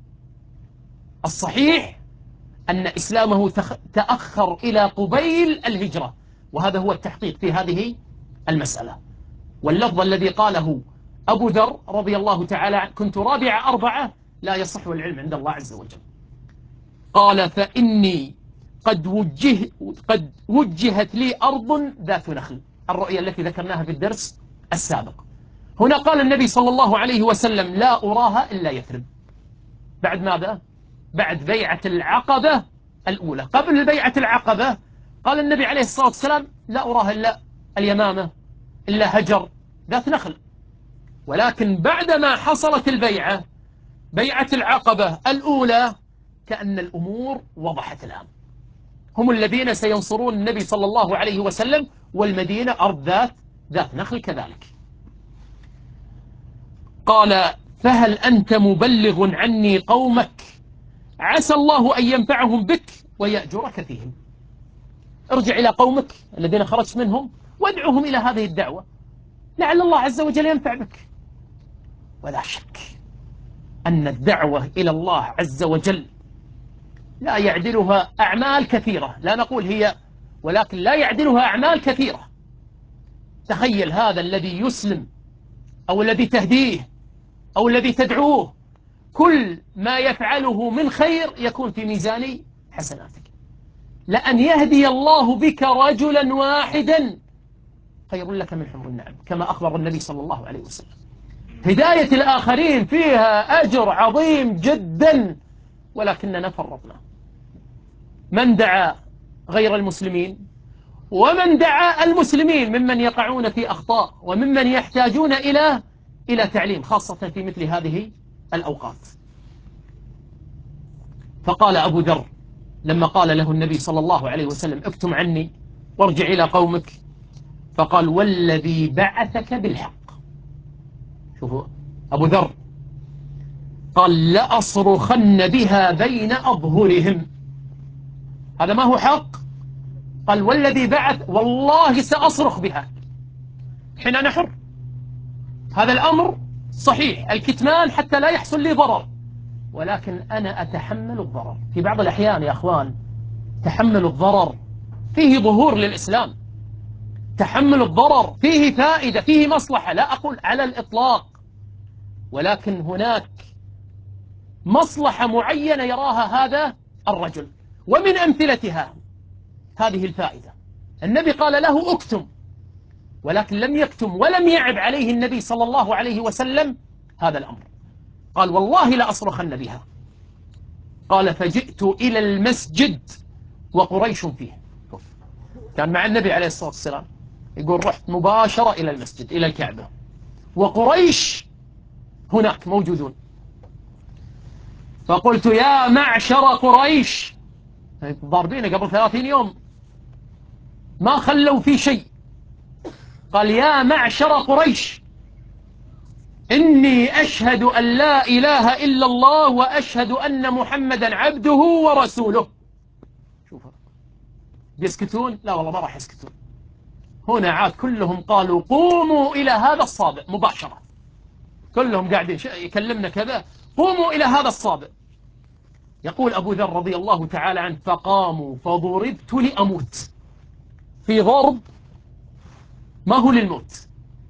[SPEAKER 1] الصحيح أن إسلامه تأخر إلى قبيل الهجرة، وهذا هو التحقيق في هذه المسألة. واللفظ الذي قاله أبو ذر رضي الله تعالى عنه كنت رابع أربعة لا يصح العلم عند الله عز وجل. قال فإني قد وجهت لي أرض ذات نخل، الرؤية التي ذكرناها في الدرس السابق. هنا قال النبي صلى الله عليه وسلم لا أراها إلا يثرب. بعد ماذا؟ بعد بيعة العقبة الأولى. قبل بيعة العقبة قال النبي عليه الصلاة والسلام لا أراها إلا اليمامة، إلا هجر ذات نخل. ولكن بعدما حصلت البيعة، بيعة العقبة الأولى، كأن الأمور وضحت الآن. هم الذين سينصرون النبي صلى الله عليه وسلم، والمدينة أرض ذات نخل كذلك. قال فهل أنت مبلغ عني قومك عسى الله أن ينفعهم بك ويأجرك فيهم. ارجع إلى قومك الذين خرجت منهم وادعوهم إلى هذه الدعوة، لعل الله عز وجل ينفع بك. ولا شك أن الدعوة إلى الله عز وجل لا يعدلها أعمال كثيرة، لا نقول هي، ولكن لا يعدلها أعمال كثيرة. تخيل هذا الذي يسلم أو الذي تهديه أو الذي تدعوه، كل ما يفعله من خير يكون في ميزان حسناتك. لأن يهدي الله بك رجلا واحدا خير لك من حمر النعم، كما أخبر النبي صلى الله عليه وسلم. هداية الآخرين فيها أجر عظيم جدا، ولكننا فرطنا. من دعا غير المسلمين ومن دعا المسلمين ممن يقعون في أخطاء وممن يحتاجون إلى تعليم، خاصة في مثل هذه الأوقات. فقال أبو ذر لما قال له النبي صلى الله عليه وسلم اكتم عني وارجع إلى قومك، فقال والذي بعثك بالحق. شوفوا أبو ذر قال لأصرخن بها بين أظهرهم. هذا ما هو حق؟ قال والذي بعث والله سأصرخ بها. حين أنا حر. هذا الأمر صحيح، الكتمان حتى لا يحصل لي ضرر، ولكن أنا أتحمل الضرر. في بعض الأحيان يا أخوان تحمل الضرر فيه ظهور للإسلام، تحمل الضرر فيه فائدة، فيه مصلحة، لا أقول على الإطلاق، ولكن هناك مصلحة معينة يراها هذا الرجل. ومن أمثلتها هذه الفائدة، النبي قال له اكتم، ولكن لم يكتم ولم يعب عليه النبي صلى الله عليه وسلم هذا الأمر. قال والله لأصرخن بها. قال فجئت إلى المسجد وقريش فيه. كان مع النبي عليه الصلاة والسلام، يقول رحت مباشرة إلى المسجد إلى الكعبة وقريش هناك موجودون. فقلت يا معشر قريش، ضاربينه قبل 30 يوم ما خلوا في شيء. قال يا معشر قريش إني أشهد أن لا إله إلا الله وأشهد أن محمدا عبده ورسوله. شوف بيسكتون؟ لا والله ما راح يسكتون. هنا عاد كلهم قالوا قوموا إلى هذا الصابئ مباشرة، كلهم قاعدين يكلمنا كذا، قوموا إلى هذا الصابئ. يقول أبو ذر رضي الله تعالى عنه فقاموا فضربت لأموت. في ضرب ما هو للموت،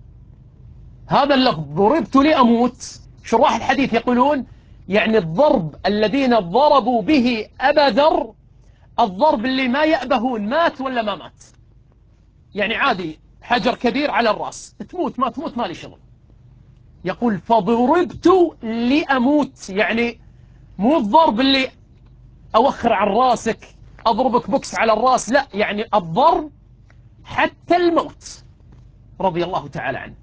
[SPEAKER 1] هذا اللفظ ضربت لأموت. شراح الحديث يقولون يعني الضرب الذين ضربوا به أبا ذر الضرب اللي ما يأبهون مات ولا ما مات، يعني عادي حجر كبير على الرأس، تموت ما تموت ما لي شغل. يقول فضربت لأموت، يعني مو الضرب اللي أوخر عن راسك أضربك بوكس على الراس، لا، يعني الضرب حتى الموت. رضي الله تعالى عنه.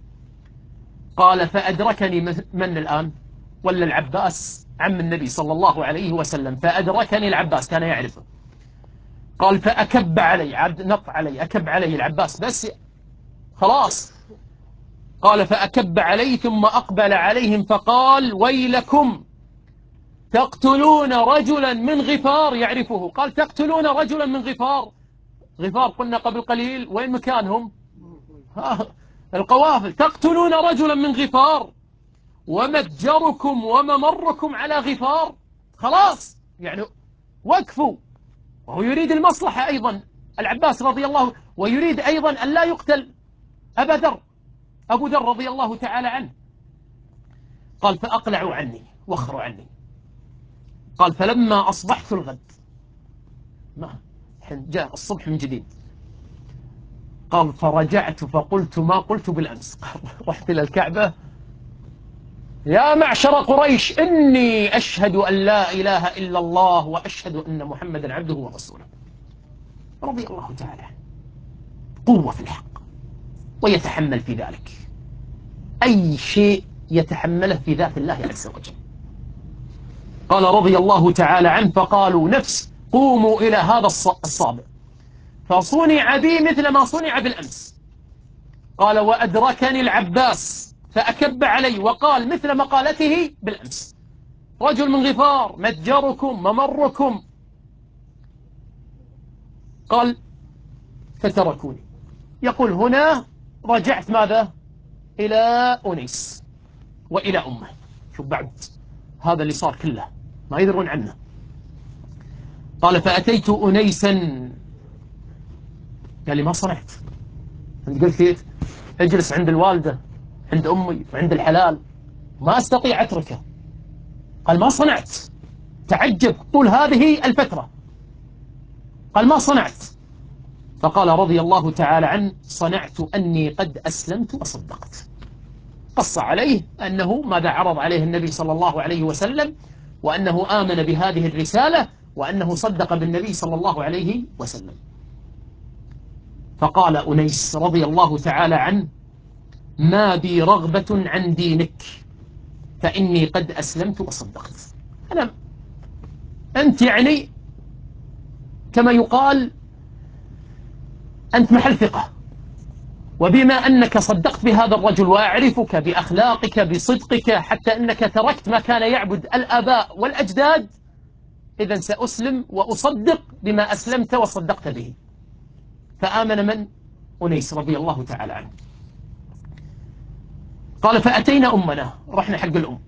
[SPEAKER 1] قال فأدركني من الآن؟ ولا العباس عم النبي صلى الله عليه وسلم، فأدركني العباس كان يعرفه. قال فأكب علي، عبد نط علي، أكب علي العباس بس خلاص. قال فأكب علي ثم أقبل عليهم فقال ويلكم تقتلون رجلا من غفار يعرفه. قال تقتلون رجلا من غفار. غفار قلنا قبل قليل وين مكانهم؟ القوافل. تقتلون رجلا من غفار ومتجركم وممركم على غفار. خلاص يعني وقفوا. وهو يريد المصلحة أيضا العباس رضي الله، ويريد أيضا أن لا يقتل أبو ذر رضي الله تعالى عنه. قال فأقلعوا عني واخروا عني. قال فلما أصبحت الغد، ما جاء الصبح من جديد، قال فرجعت فقلت ما قلت بالأمس. رحت إلى الكعبة يا معشر قريش إني أشهد أن لا إله إلا الله وأشهد أن محمدا عبده ورسوله. رضي الله تعالى عنه. قوة في الحق، ويتحمل في ذلك أي شيء يتحمله في ذات الله عز وجل. قال رضي الله تعالى عنه فقالوا نفس قوموا إلى هذا الصابئ فصنع بي مثل ما صنع بالأمس. قال وأدركني العباس فأكب علي وقال مثل مقالته بالأمس، رجل من غفار متجركم ممركم. قال فتركوني. يقول هنا رجعت ماذا؟ إلى أنيس وإلى أمه. شوف بعد هذا اللي صار كله ما يدرون عنه. قال فأتيت أنيسا. قال لي ما صنعت، أنت قلت لي اجلس عند الوالدة عند أمي وعند الحلال، ما أستطيع أتركه. قال ما صنعت. تعجب طول هذه الفترة، قال ما صنعت. فقال رضي الله تعالى عنه صنعت أني قد أسلمت وصدقت. قص عليه أنه ماذا عرض عليه النبي صلى الله عليه وسلم، وأنه آمن بهذه الرسالة، وأنه صدق بالنبي صلى الله عليه وسلم. فقال أنيس رضي الله تعالى عنه ما بي رغبة عن دينك فإني قد أسلمت وصدقت. أنت يعني كما يقال أنت محل ثقة، وبما أنك صدقت بهذا الرجل وأعرفك بأخلاقك بصدقك حتى أنك تركت ما كان يعبد الآباء والأجداد، إذن سأسلم وأصدق بما أسلمت وصدقت به. فآمن من؟ أنيس رضي الله تعالى عنه. قال فأتينا أمنا، رحنا حق الأم،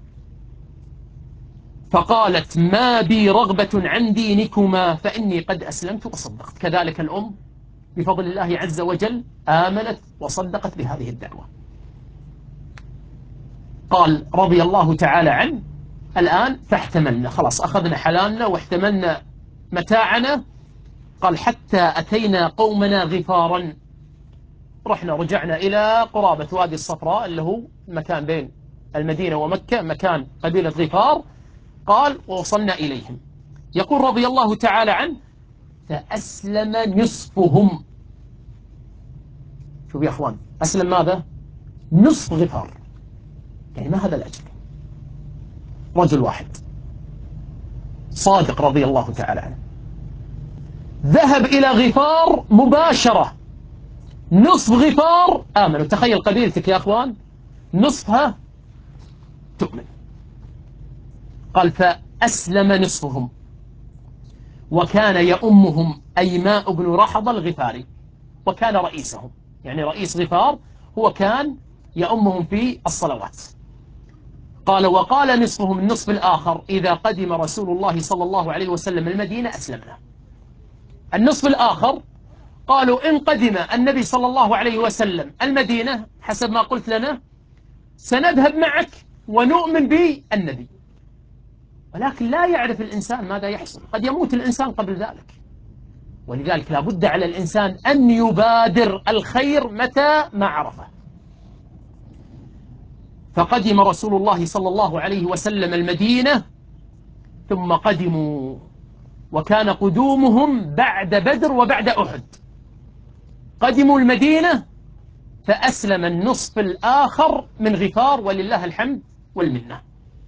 [SPEAKER 1] فقالت ما بي رغبة عن دينكما فإني قد أسلمت وصدقت. كذلك الأم بفضل الله عز وجل آمنت وصدقت بهذه الدعوة. قال رضي الله تعالى عنه الآن فاحتملنا، خلاص أخذنا حلالنا واحتملنا متاعنا. قال حتى أتينا قومنا غفارا، رجعنا إلى قرابة وادي الصفراء اللي هو مكان بين المدينة ومكة، مكان قبيلة غفار. قال ووصلنا إليهم. يقول رضي الله تعالى عنه فأسلم نصفهم. شوف يا أخوان، أسلم ماذا؟ نصف غفار. يعني ما هذا الأجر؟ رجل واحد صادق رضي الله تعالى عنه ذهب إلى غفار مباشرة، نصف غفار آمنوا. تخيل قبيلتك يا أخوان نصفها تؤمن. قال فأسلم نصفهم، وكان يؤمهم أيماء بن رحض الغفاري، وكان رئيسهم، يعني رئيس غفار هو كان يؤمهم في الصلوات. قال وقال نصفهم، النصف الآخر إذا قدم رسول الله صلى الله عليه وسلم المدينة أسلمنا. النصف الآخر قالوا إن قدم النبي صلى الله عليه وسلم المدينة حسب ما قلت لنا سنذهب معك ونؤمن بالنبي. ولكن لا يعرف الإنسان ماذا يحصل، قد يموت الإنسان قبل ذلك. ولذلك لا بد على الإنسان أن يبادر الخير متى ما عرفه. فقدم رسول الله صلى الله عليه وسلم المدينة، ثم قدموا، وكان قدومهم بعد بدر وبعد أحد. قدموا المدينة فأسلم النصف الآخر من غفار ولله الحمد والمنة.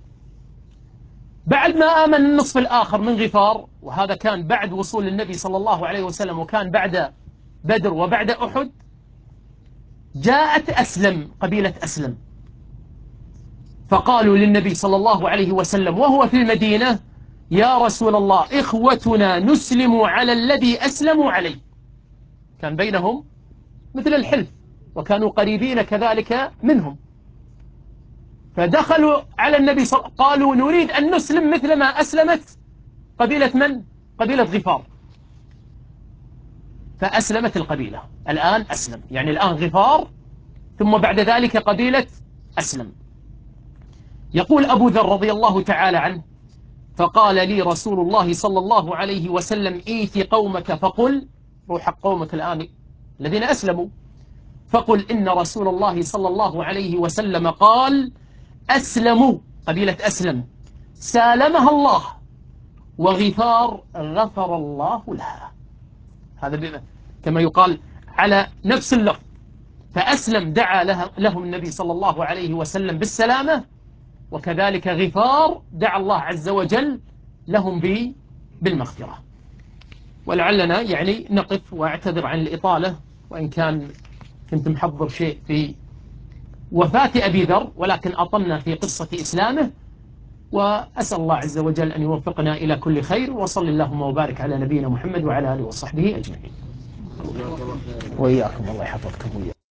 [SPEAKER 1] بعد ما آمن النصف الآخر من غفار، وهذا كان بعد وصول النبي صلى الله عليه وسلم وكان بعد بدر وبعد أحد، جاءت أسلم، قبيلة أسلم، فقالوا للنبي صلى الله عليه وسلم وهو في المدينة يا رسول الله إخوتنا نسلم على الذي أسلموا عليه. كان بينهم مثل الحلف، وكانوا قريبين كذلك منهم. فدخلوا على النبي قالوا نريد أن نسلم مثل ما أسلمت قبيلة من؟ قبيلة غفار. فأسلمت القبيلة، الآن أسلم، يعني الآن غفار ثم بعد ذلك قبيلة أسلم. يقول أبو ذر رضي الله تعالى عنه فقال لي رسول الله صلى الله عليه وسلم إيت قومك فقل، روح قومك الآن الذين أسلموا، فقل إن رسول الله صلى الله عليه وسلم قال أسلموا، قبيلة أسلم سالمها الله، وغفار غفر الله لها. هذا كما يقال على نفس اللفظ. فأسلم دعا لهم النبي صلى الله عليه وسلم بالسلامة، وكذلك غفار دعا الله عز وجل لهم بالمغفرة. ولعلنا يعني نقف، وأعتذر عن الإطالة وإن كان كنت محضر شيء في وفاة أبي ذر، ولكن أطلنا في قصة إسلامه. وأسأل الله عز وجل أن يوفقنا إلى كل خير، وصل اللهم وبارك على نبينا محمد وعلى آله وصحبه أجمعين. وإياكم، الله يحفظكم وإياكم.